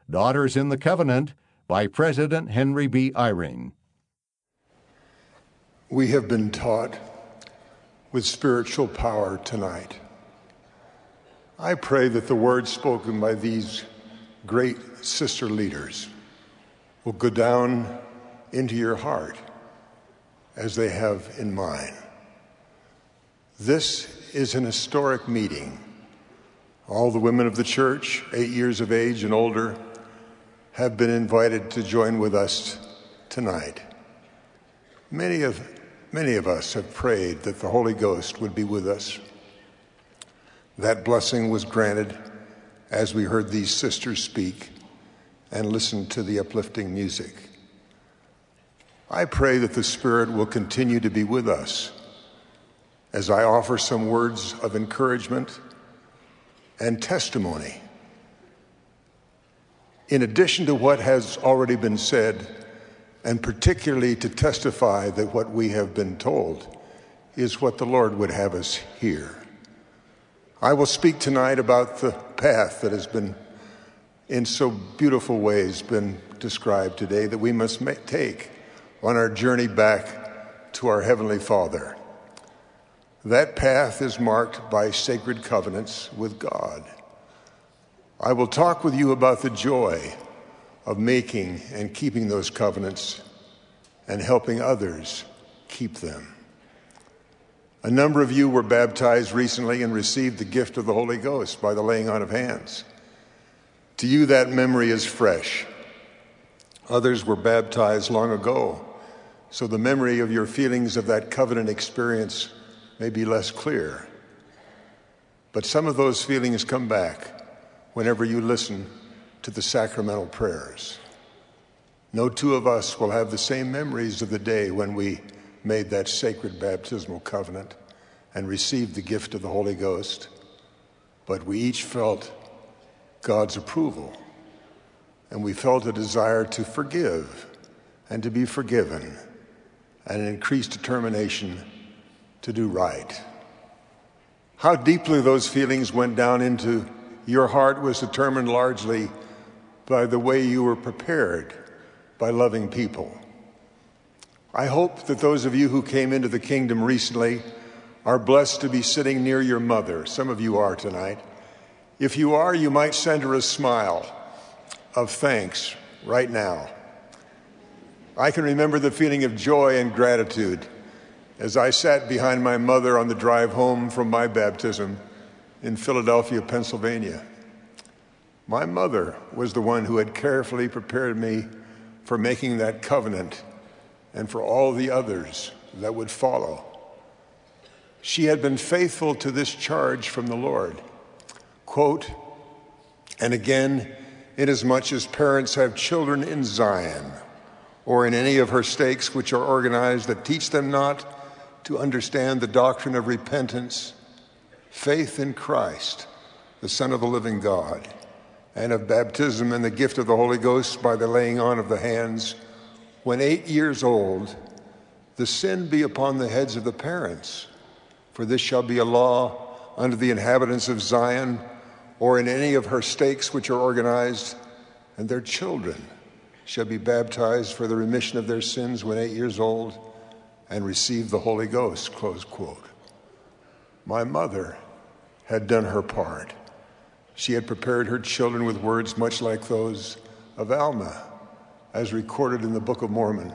Daughters in the Covenant by President Henry B. Eyring. We have been taught with spiritual power tonight. I pray that the words spoken by these great sister leaders will go down into your heart as they have in mine. This is an historic meeting. All the women of the church, 8 years of age and older, have been invited to join with us tonight. Many of us have prayed that the Holy Ghost would be with us. That blessing was granted as we heard these sisters speak and listened to the uplifting music. I pray that the Spirit will continue to be with us as I offer some words of encouragement and testimony. In addition to what has already been said, and particularly to testify that what we have been told is what the Lord would have us hear. I will speak tonight about the path that has been in so beautiful ways been described today that we must take on our journey back to our Heavenly Father. That path is marked by sacred covenants with God. I will talk with you about the joy of making and keeping those covenants and helping others keep them. A number of you were baptized recently and received the gift of the Holy Ghost by the laying on of hands. To you, that memory is fresh. Others were baptized long ago, so the memory of your feelings of that covenant experience may be less clear. But some of those feelings come back whenever you listen to the sacramental prayers. No two of us will have the same memories of the day when we made that sacred baptismal covenant and received the gift of the Holy Ghost, but we each felt God's approval, and we felt a desire to forgive and to be forgiven, and an increased determination to do right. How deeply those feelings went down into your heart was determined largely by the way you were prepared by loving people. I hope that those of you who came into the kingdom recently are blessed to be sitting near your mother. Some of you are tonight. If you are, you might send her a smile of thanks right now. I can remember the feeling of joy and gratitude as I sat behind my mother on the drive home from my baptism in Philadelphia, Pennsylvania. My mother was the one who had carefully prepared me for making that covenant and for all the others that would follow. She had been faithful to this charge from the Lord. Quote, "And again, inasmuch as parents have children in Zion, or in any of her stakes which are organized that teach them not to understand the doctrine of repentance, faith in Christ, the Son of the living God, and of baptism and the gift of the Holy Ghost by the laying on of the hands, when 8 years old, the sin be upon the heads of the parents. For this shall be a law unto the inhabitants of Zion, or in any of her stakes which are organized, and their children shall be baptized for the remission of their sins when 8 years old, and receive the Holy Ghost," close quote. My mother had done her part. She had prepared her children with words much like those of Alma, as recorded in the Book of Mormon.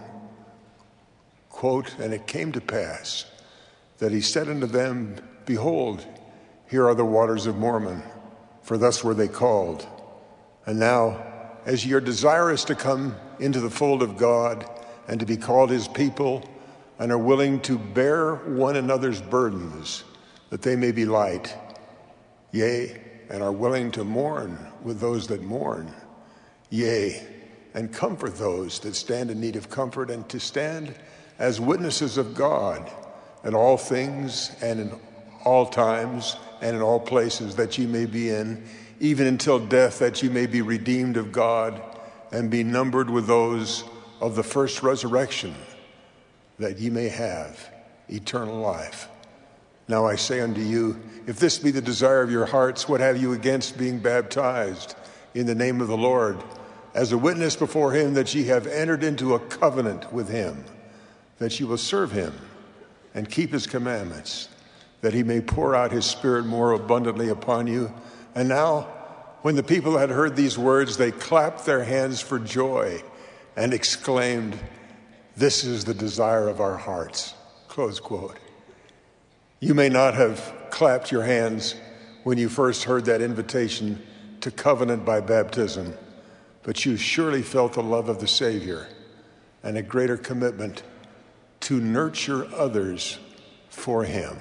Quote, "And it came to pass that he said unto them, Behold, here are the waters of Mormon, for thus were they called. And now, as ye are desirous to come into the fold of God and to be called his people, and are willing to bear one another's burdens, that they may be light, yea, and are willing to mourn with those that mourn, yea, and comfort those that stand in need of comfort, and to stand as witnesses of God in all things and in all times and in all places that ye may be in, even until death, that ye may be redeemed of God and be numbered with those of the first resurrection, that ye may have eternal life. Now I say unto you, if this be the desire of your hearts, what have you against being baptized in the name of the Lord as a witness before him that ye have entered into a covenant with him, that ye will serve him and keep his commandments, that he may pour out his Spirit more abundantly upon you. And now, when the people had heard these words, they clapped their hands for joy and exclaimed, "This is the desire of our hearts." Close quote. You may not have clapped your hands when you first heard that invitation to covenant by baptism, but you surely felt the love of the Savior and a greater commitment to nurture others for him.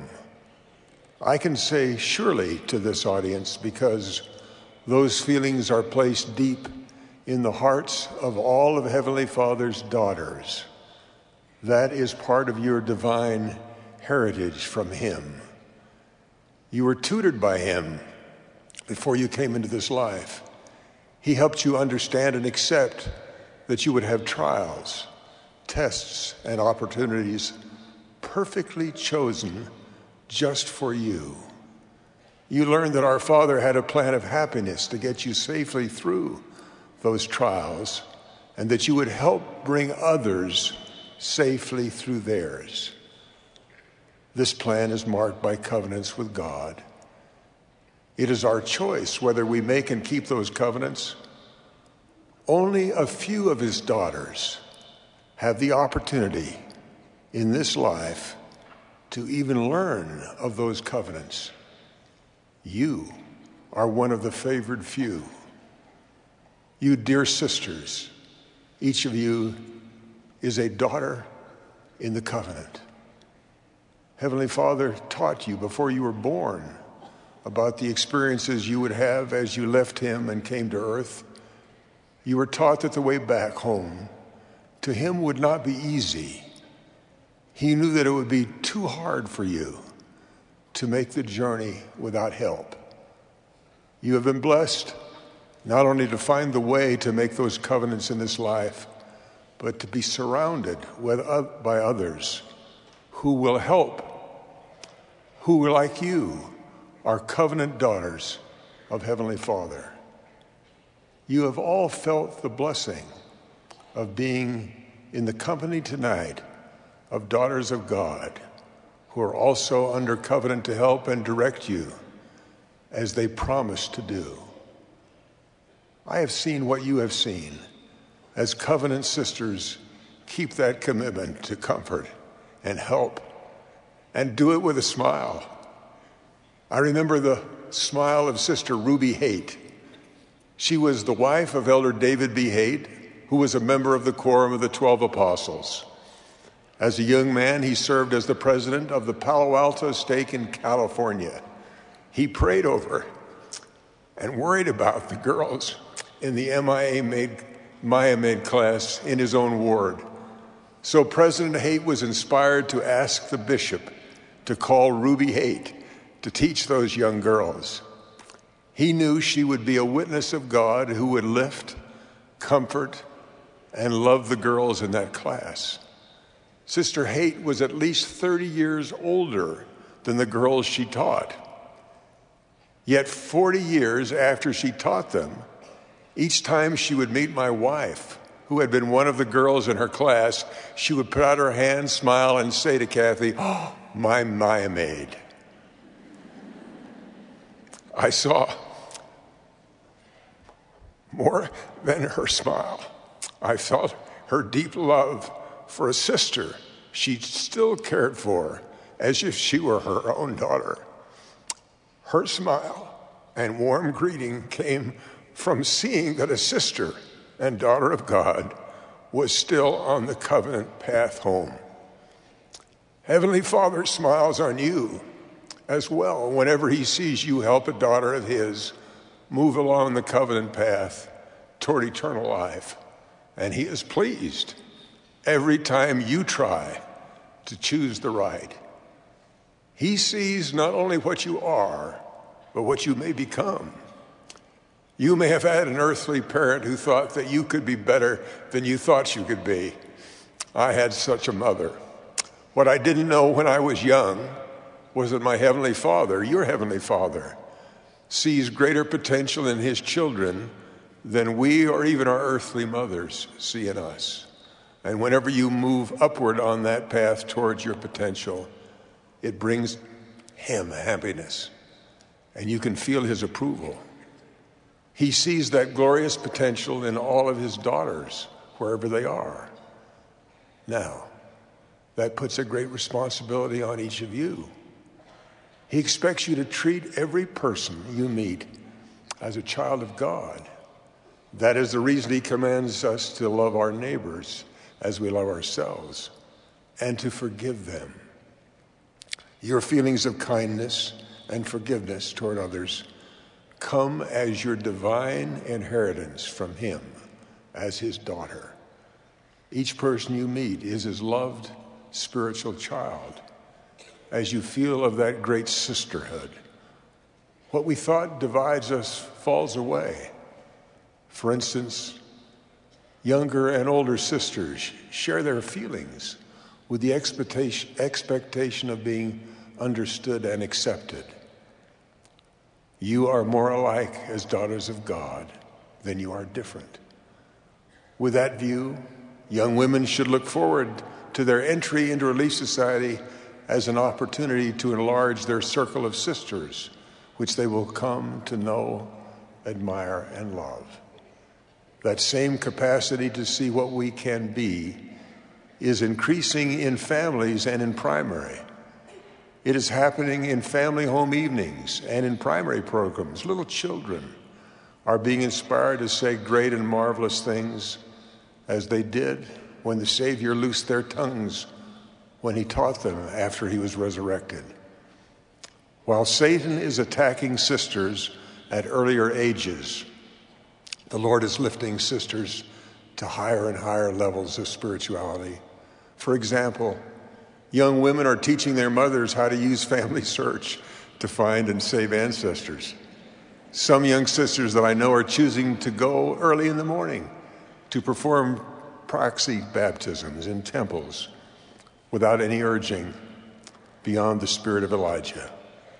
I can say surely to this audience because those feelings are placed deep in the hearts of all of Heavenly Father's daughters. That is part of your divine heritage from him. You were tutored by him before you came into this life. He helped you understand and accept that you would have trials, tests, and opportunities perfectly chosen just for you. You learned that our Father had a plan of happiness to get you safely through those trials, and that you would help bring others safely through theirs. This plan is marked by covenants with God. It is our choice whether we make and keep those covenants. Only a few of his daughters have the opportunity in this life to even learn of those covenants. You are one of the favored few. You dear sisters, each of you is a daughter in the covenant. Heavenly Father taught you before you were born about the experiences you would have as you left him and came to earth. You were taught that the way back home to him would not be easy. He knew that it would be too hard for you to make the journey without help. You have been blessed not only to find the way to make those covenants in this life, but to be surrounded by others who will help, who, like you, are covenant daughters of Heavenly Father. You have all felt the blessing of being in the company tonight of daughters of God who are also under covenant to help and direct you as they promise to do. I have seen what you have seen as covenant sisters keep that commitment to comfort and help and do it with a smile. I remember the smile of Sister Ruby Haight. She was the wife of Elder David B. Haight, who was a member of the Quorum of the 12 Apostles. As a young man, he served as the president of the Palo Alto Stake in California. He prayed over and worried about the girls in the Maya Maid class in his own ward. So President Haight was inspired to ask the bishop to call Ruby Haight to teach those young girls. He knew she would be a witness of God who would lift, comfort, and love the girls in that class. Sister Haight was at least 30 years older than the girls she taught. Yet 40 years after she taught them, each time she would meet my wife, who had been one of the girls in her class, she would put out her hand, smile, and say to Kathy, "Oh, my Maya Maid." I saw more than her smile. I felt her deep love for a sister she still cared for as if she were her own daughter. Her smile and warm greeting came from seeing that a sister and daughter of God was still on the covenant path home. Heavenly Father smiles on you as well whenever he sees you help a daughter of his move along the covenant path toward eternal life. And he is pleased every time you try to choose the right. He sees not only what you are, but what you may become. You may have had an earthly parent who thought that you could be better than you thought you could be. I had such a mother. What I didn't know when I was young was that my Heavenly Father, your Heavenly Father, sees greater potential in his children than we or even our earthly mothers see in us. And whenever you move upward on that path towards your potential, it brings him happiness, and you can feel his approval. He sees that glorious potential in all of his daughters, wherever they are. Now, that puts a great responsibility on each of you. He expects you to treat every person you meet as a child of God. That is the reason he commands us to love our neighbors as we love ourselves, and to forgive them. Your feelings of kindness and forgiveness toward others come as your divine inheritance from him as his daughter. Each person you meet is his loved spiritual child. As you feel of that great sisterhood, what we thought divides us falls away. For instance, younger and older sisters share their feelings with the expectation of being understood and accepted. You are more alike as daughters of God than you are different. With that view, young women should look forward to their entry into Relief Society as an opportunity to enlarge their circle of sisters, which they will come to know, admire, and love. That same capacity to see what we can be is increasing in families and in primary. It is happening in family home evenings and in primary programs. Little children are being inspired to say great and marvelous things as they did when the Savior loosed their tongues when he taught them after he was resurrected. While Satan is attacking sisters at earlier ages, the Lord is lifting sisters to higher and higher levels of spirituality. For example, young women are teaching their mothers how to use Family Search to find and save ancestors. Some young sisters that I know are choosing to go early in the morning to perform proxy baptisms in temples without any urging beyond the spirit of Elijah.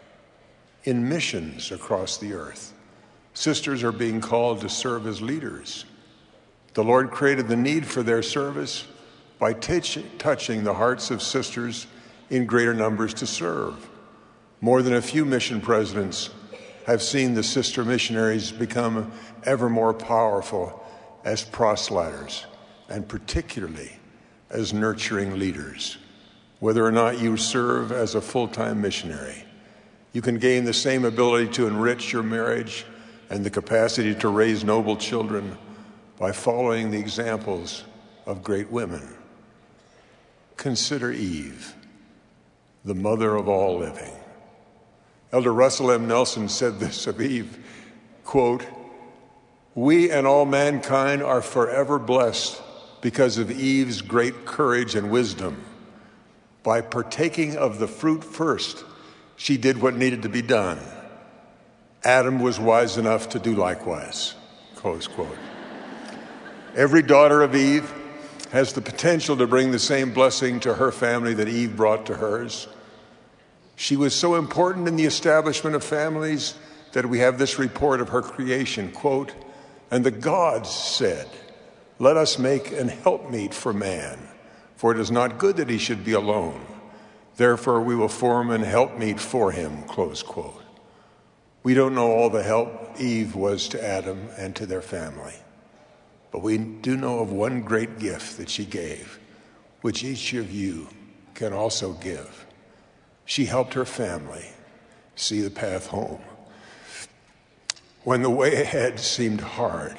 In missions across the earth, sisters are being called to serve as leaders. The Lord created the need for their service by touching the hearts of sisters in greater numbers to serve. More than a few mission presidents have seen the sister missionaries become ever more powerful as proselyters, and particularly as nurturing leaders. Whether or not you serve as a full-time missionary, you can gain the same ability to enrich your marriage and the capacity to raise noble children by following the examples of great women. Consider Eve, the mother of all living. Elder Russell M. Nelson said this of Eve, quote, "We and all mankind are forever blessed because of Eve's great courage and wisdom. By partaking of the fruit first, she did what needed to be done. Adam was wise enough to do likewise." Close quote. Every daughter of Eve has the potential to bring the same blessing to her family that Eve brought to hers. She was so important in the establishment of families that we have this report of her creation, quote, "And the gods said, 'Let us make an helpmeet for man, for it is not good that he should be alone. Therefore we will form an helpmeet for him,'" close quote. We don't know all the help Eve was to Adam and to their family, but we do know of one great gift that she gave, which each of you can also give. She helped her family see the path home. When the way ahead seemed hard,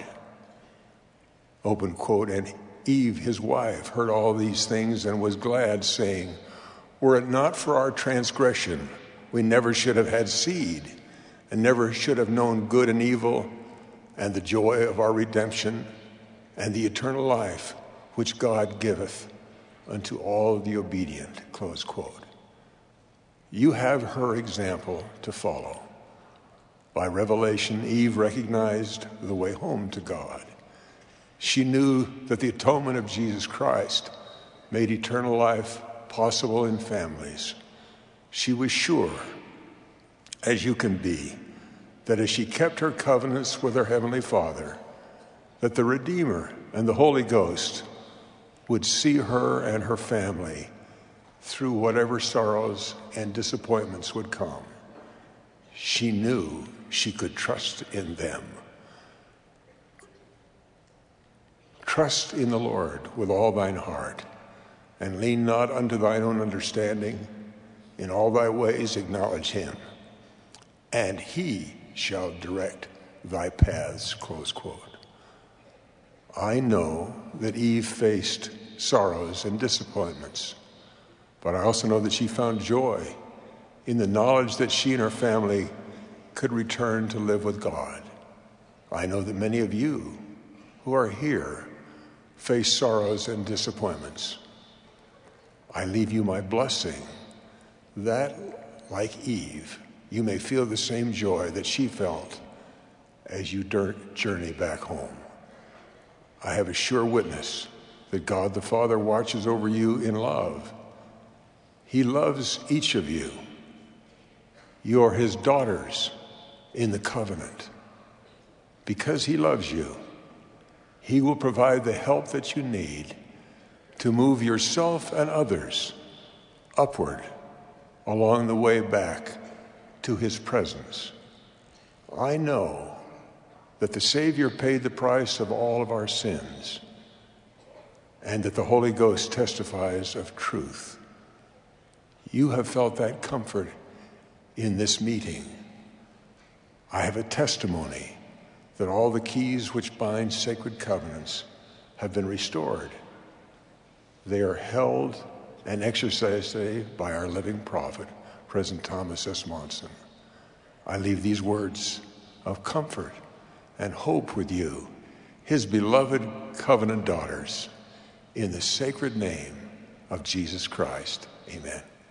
open quote, "And Eve, his wife, heard all these things and was glad, saying, 'Were it not for our transgression, we never should have had seed, and never should have known good and evil, and the joy of our redemption, and the eternal life which God giveth unto all the obedient,'" close quote. You have her example to follow. By revelation, Eve recognized the way home to God. She knew that the atonement of Jesus Christ made eternal life possible in families. She was sure, as you can be, that as she kept her covenants with her Heavenly Father, that the Redeemer and the Holy Ghost would see her and her family through whatever sorrows and disappointments would come. She knew she could trust in them. Trust in the Lord with all thine heart, and lean not unto thine own understanding. In all thy ways acknowledge him, and he shall direct thy paths, close quote. I know that Eve faced sorrows and disappointments, but I also know that she found joy in the knowledge that she and her family could return to live with God. I know that many of you who are here face sorrows and disappointments. I leave you my blessing that, like Eve, you may feel the same joy that she felt as you journey back home. I have a sure witness that God the Father watches over you in love. He loves each of you. You are his daughters in the covenant. Because he loves you, he will provide the help that you need to move yourself and others upward along the way back to his presence. I know that the Savior paid the price of all of our sins, and that the Holy Ghost testifies of truth. You have felt that comfort in this meeting. I have a testimony that all the keys which bind sacred covenants have been restored. They are held and exercised today by our living prophet, President Thomas S. Monson. I leave these words of comfort and hope with you, his beloved covenant daughters, in the sacred name of Jesus Christ. Amen.